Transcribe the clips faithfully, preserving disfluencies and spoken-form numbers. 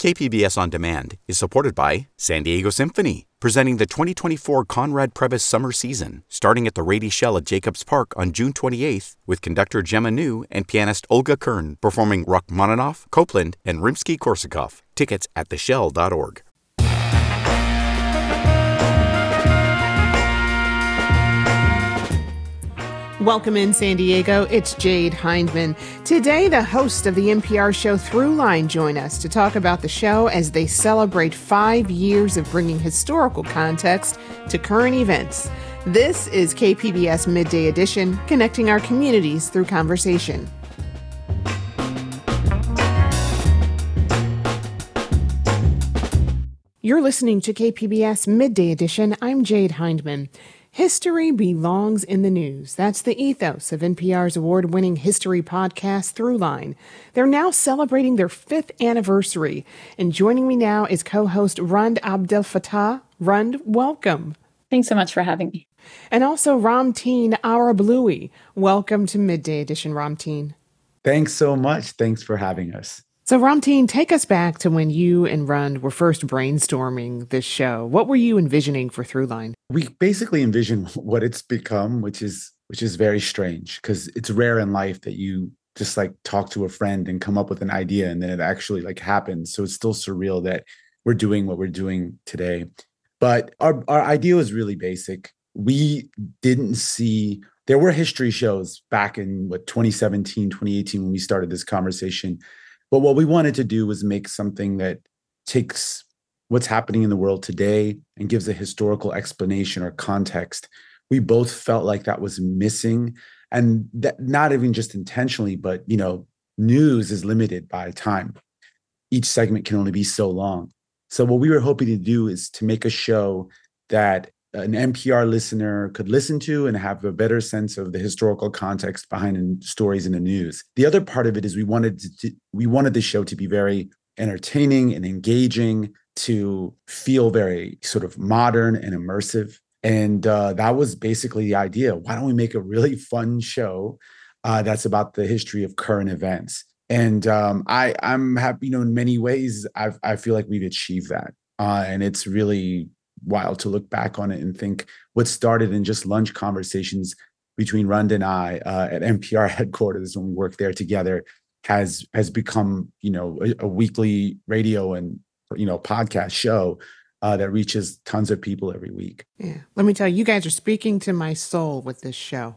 K P B S On Demand is supported by San Diego Symphony, presenting the twenty twenty-four Conrad Previs Summer Season, starting at the Rady Shell at Jacobs Park on June twenty-eighth, with conductor Gemma New and pianist Olga Kern performing Rachmaninoff, Copland, and Rimsky-Korsakov. Tickets at the shell dot org. Welcome in San Diego, it's Jade Hindman. Today, the hosts of the N P R show Throughline join us to talk about the show as they celebrate five years of bringing historical context to current events. This is K P B S Midday Edition, connecting our communities through conversation. You're listening to K P B S Midday Edition. I'm Jade Hindman. History belongs in the news. That's the ethos of N P R's award-winning history podcast, Throughline. They're now celebrating their fifth anniversary. And joining me now is co-host Rund Abdelfatah. Rund, welcome. Thanks so much for having me. And also Ramteen Arablouei. Welcome to Midday Edition, Ramteen. Thanks so much. Thanks for having us. So Ramteen, take us back to when you and Rund were first brainstorming this show. What were you envisioning for Throughline? We basically envision what it's become, which is which is very strange because it's rare in life that you just like talk to a friend and come up with an idea and then it actually like happens. So it's still surreal that we're doing what we're doing today. But our, our idea was really basic. We didn't see, there were history shows back in what twenty seventeen, twenty eighteen when we started this conversation. But what we wanted to do was make something that takes what's happening in the world today and gives a historical explanation or context. We both felt like that was missing, and that not even just intentionally, but you know, news is limited by time. Each segment can only be so long. So what we were hoping to do is to make a show that an N P R listener could listen to and have a better sense of the historical context behind stories in the news. The other part of it is we wanted to, we wanted the show to be very entertaining and engaging, to feel very sort of modern and immersive. And uh, that was basically the idea. Why don't we make a really fun show uh, that's about the history of current events? And um, I, I'm happy, you know, in many ways, I've, I feel like we've achieved that. Uh, and it's really wild to look back on it and think what started in just lunch conversations between Rund and I uh, at N P R headquarters when we worked there together has has become, you know, a, a weekly radio and, you know, podcast show uh, that reaches tons of people every week. Yeah, let me tell you, you guys are speaking to my soul with this show.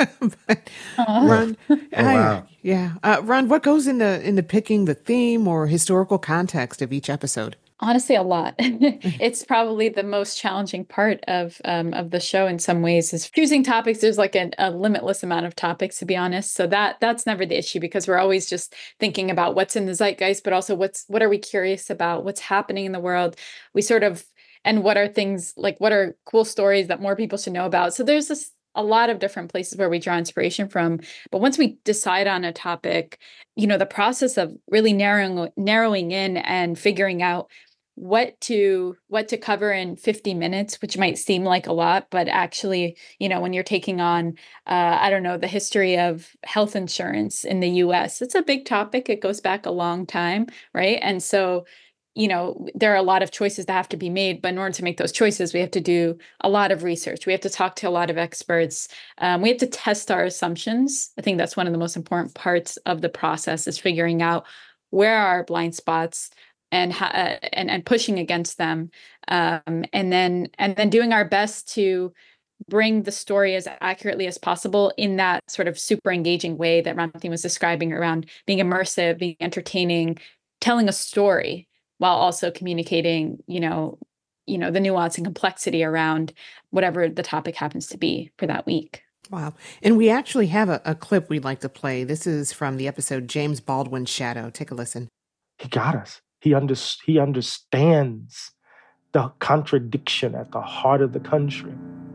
But Rund, oh, wow. I, yeah, uh, Rund, what goes into into picking the theme or historical context of each episode? Honestly, a lot. It's probably the most challenging part of um, of the show in some ways is choosing topics. There's like a, a limitless amount of topics, to be honest. So that that's never the issue because we're always just thinking about what's in the zeitgeist, but also what's what are we curious about? What's happening in the world? We sort of, and what are things like, what are cool stories that more people should know about? So there's this a lot of different places where we draw inspiration from. But once we decide on a topic, you know, the process of really narrowing narrowing in and figuring out what to what to cover in fifty minutes, which might seem like a lot, but actually, you know, when you're taking on, uh, I don't know, the history of health insurance in the U S, it's a big topic. It goes back a long time, right? And so, you know, there are a lot of choices that have to be made, but in order to make those choices, we have to do a lot of research. We have to talk to a lot of experts. Um, we have to test our assumptions. I think that's one of the most important parts of the process is figuring out where are our blind spots, and uh, and and pushing against them, um, and then and then doing our best to bring the story as accurately as possible in that sort of super engaging way that Ramteen was describing around being immersive, being entertaining, telling a story while also communicating, you know, you know, the nuance and complexity around whatever the topic happens to be for that week. Wow. And we actually have a, a clip we'd like to play. This is from the episode James Baldwin's Shadow. Take a listen. He got us. He, under, he understands the contradiction at the heart of the country.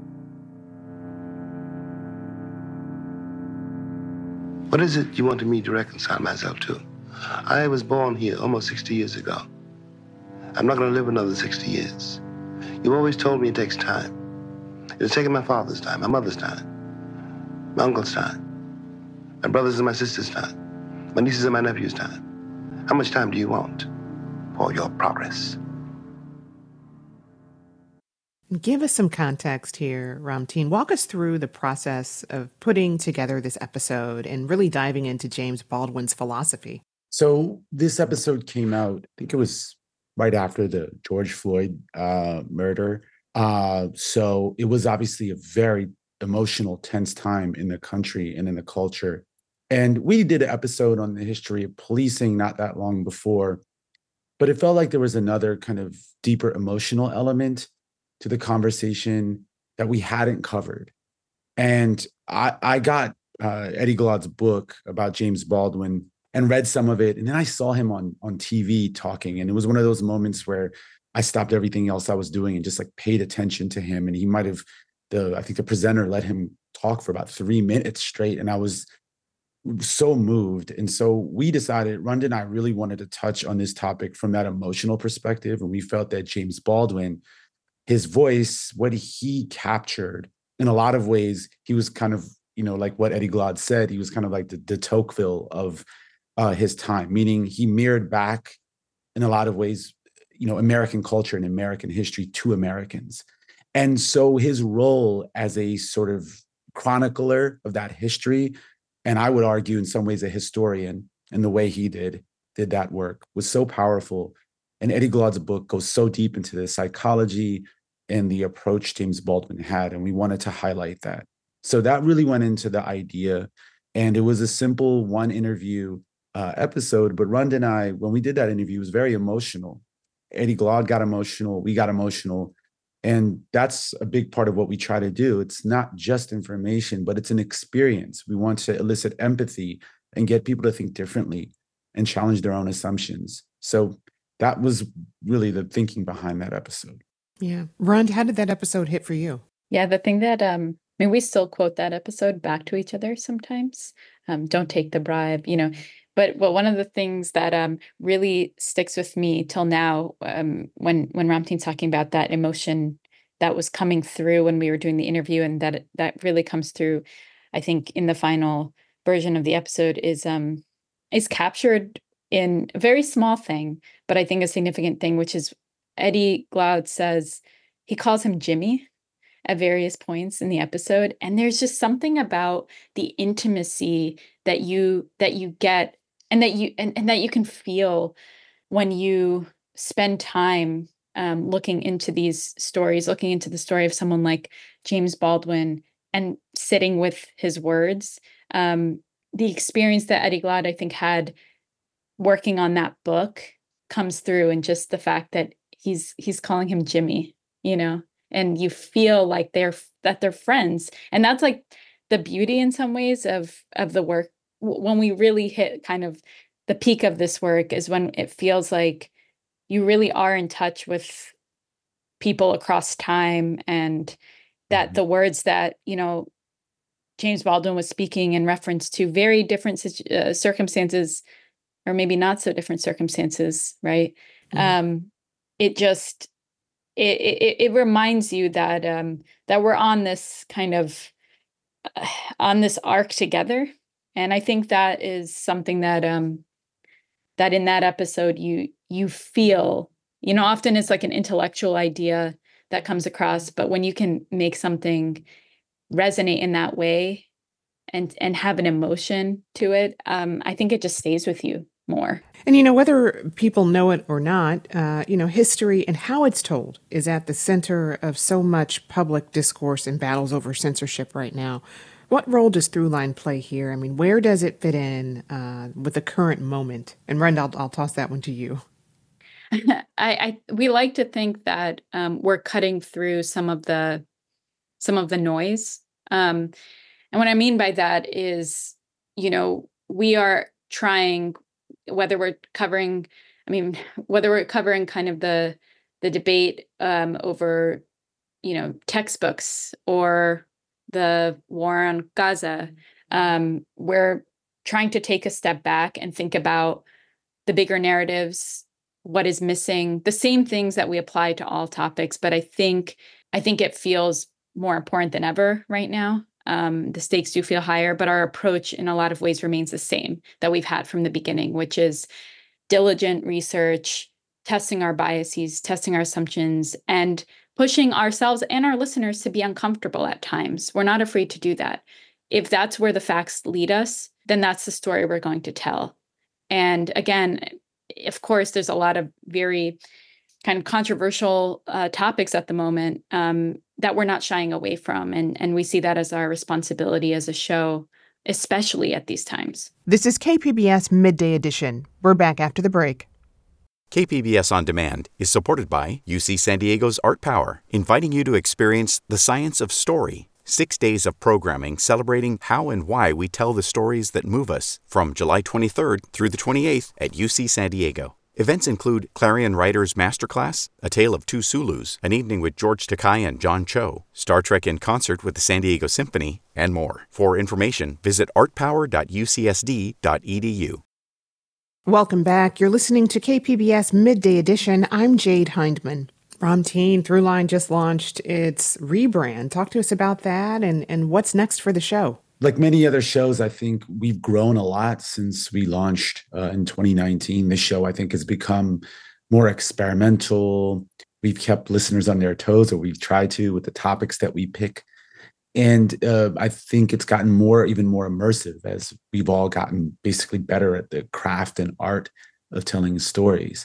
What is it you wanted me to reconcile myself to? I was born here almost sixty years ago. I'm not going to live another sixty years. You've always told me it takes time. It's taken my father's time, my mother's time, my uncle's time, my brother's and my sister's time, my nieces and my nephew's time. How much time do you want? for your progress. Give us some context here, Ramtin. Walk us through the process of putting together this episode and really diving into James Baldwin's philosophy. So this episode came out, I think it was right after the George Floyd uh, murder. Uh, so it was obviously a very emotional, tense time in the country and in the culture. And we did an episode on the history of policing not that long before, but it felt like there was another kind of deeper emotional element to the conversation that we hadn't covered. And I, I got uh, Eddie Glaude's book about James Baldwin and read some of it. And then I saw him on, on T V talking. And it was one of those moments where I stopped everything else I was doing and just like paid attention to him. And he might have, the I think the presenter let him talk for about three minutes straight. And I was so moved. And so we decided, Rhonda and I really wanted to touch on this topic from that emotional perspective. And we felt that James Baldwin, his voice, what he captured, in a lot of ways, he was kind of, you know, like what Eddie Glaude said, he was kind of like the de Tocqueville of uh, his time, meaning he mirrored back in a lot of ways, you know, American culture and American history to Americans. And so his role as a sort of chronicler of that history, and I would argue in some ways a historian, and the way he did, did that work was so powerful. And Eddie Glaude's book goes so deep into the psychology and the approach James Baldwin had, and we wanted to highlight that. So that really went into the idea, and it was a simple one interview uh, episode, but Rhonda and I, when we did that interview, it was very emotional. Eddie Glaude got emotional, we got emotional, and that's a big part of what we try to do. It's not just information, but it's an experience. We want to elicit empathy and get people to think differently and challenge their own assumptions. So that was really the thinking behind that episode. Yeah. Rhonda, how did that episode hit for you? Yeah, the thing that, um, I mean, we still quote that episode back to each other sometimes. Um, don't take the bribe, you know. But but one of the things that um, really sticks with me till now, um, when when Ramtin's talking about that emotion that was coming through when we were doing the interview, and that that really comes through, I think, in the final version of the episode, is um is captured in a very small thing, but I think a significant thing, which is Eddie Glaude says he calls him Jimmy at various points in the episode, and there's just something about the intimacy that you that you get and that you and, and that you can feel when you spend time um, looking into these stories, looking into the story of someone like James Baldwin and sitting with his words. Um, the experience that Eddie Glaude, I think, had working on that book comes through, and just the fact that he's he's calling him Jimmy, you know, and you feel like they're that they're friends. And that's like the beauty in some ways of of the work. When we really hit kind of the peak of this work is when it feels like you really are in touch with people across time, and that the words that, you know, James Baldwin was speaking in reference to very different uh, circumstances, or maybe not so different circumstances, right? Mm-hmm. Um, it just, it, it it reminds you that um, that we're on this kind of, uh, on this arc together. And I think that is something that, um, that in that episode, you you feel, you know, often it's like an intellectual idea that comes across, but when you can make something resonate in that way and and have an emotion to it, um, I think it just stays with you more. And, you know, whether people know it or not, uh, you know, history and how it's told is at the center of so much public discourse and battles over censorship right now. What role does Throughline play here? I mean, where does it fit in uh, with the current moment? And Rhonda, I'll, I'll toss that one to you. I, I we like to think that um, we're cutting through some of the some of the noise, um, and what I mean by that is, you know, we are trying, whether we're covering, I mean, whether we're covering kind of the the debate um, over, you know, textbooks or the war on Gaza, um, we're trying to take a step back and think about the bigger narratives, what is missing, the same things that we apply to all topics. But I think I think it feels more important than ever right now. Um, the stakes do feel higher, but our approach in a lot of ways remains the same that we've had from the beginning, which is diligent research, testing our biases, testing our assumptions, and pushing ourselves and our listeners to be uncomfortable at times. We're not afraid to do that. If that's where the facts lead us, then that's the story we're going to tell. And again, of course, there's a lot of very kind of controversial uh, topics at the moment um, that we're not shying away from. And, and we see that as our responsibility as a show, especially at these times. This is K P B S Midday Edition. We're back after the break. K P B S On Demand is supported by U C San Diego's Art Power, inviting you to experience the science of story. Six days of programming celebrating how and why we tell the stories that move us from July twenty-third through the twenty-eighth at U C San Diego. Events include Clarion Writers Masterclass, A Tale of Two Sulus, an evening with George Takei and John Cho, Star Trek in concert with the San Diego Symphony, and more. For information, visit art power dot u c s d dot e d u. Welcome back. You're listening to K P B S Midday Edition. I'm Jade Hindman. Ramtin, Throughline just launched its rebrand. Talk to us about that and, and what's next for the show. Like many other shows, I think we've grown a lot since we launched uh, in twenty nineteen. This show, I think, has become more experimental. We've kept listeners on their toes, or we've tried to, with the topics that we pick. And uh, I think it's gotten more, even more immersive as we've all gotten basically better at the craft and art of telling stories.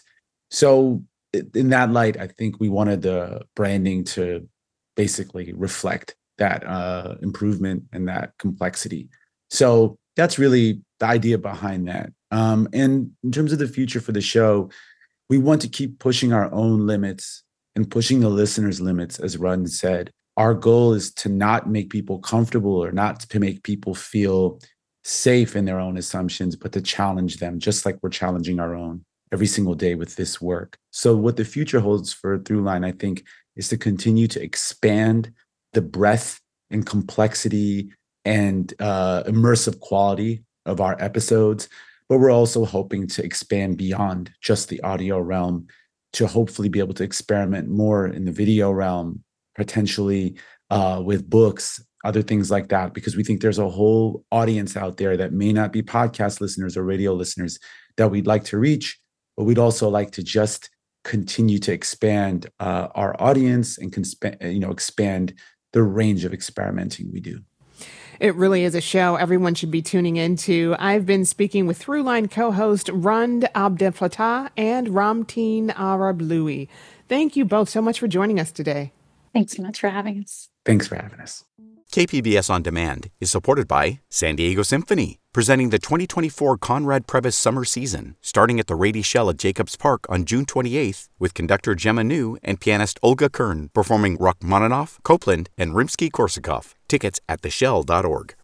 So in that light, I think we wanted the branding to basically reflect that uh, improvement and that complexity. So that's really the idea behind that. Um, and in terms of the future for the show, we want to keep pushing our own limits and pushing the listeners' limits, as Run said. Our goal is to not make people comfortable or not to make people feel safe in their own assumptions, but to challenge them, just like we're challenging our own every single day with this work. So what the future holds for Throughline, I think, is to continue to expand the breadth and complexity and uh, immersive quality of our episodes. But we're also hoping to expand beyond just the audio realm to hopefully be able to experiment more in the video realm, potentially uh, with books, other things like that, because we think there's a whole audience out there that may not be podcast listeners or radio listeners that we'd like to reach. But we'd also like to just continue to expand uh, our audience and consp- you know, expand the range of experimenting we do. It really is a show everyone should be tuning into. I've been speaking with Throughline co-host Rund Abdelfatah and Ramtin Arablouei. Thank you both so much for joining us today. Thanks so much for having us. Thanks for having us. K P B S On Demand is supported by San Diego Symphony, presenting the twenty twenty-four Conrad Previs Summer Season, starting at the Rady Shell at Jacobs Park on June twenty-eighth, with conductor Gemma New and pianist Olga Kern performing Rachmaninoff, Copland, and Rimsky-Korsakov. Tickets at the shell dot org.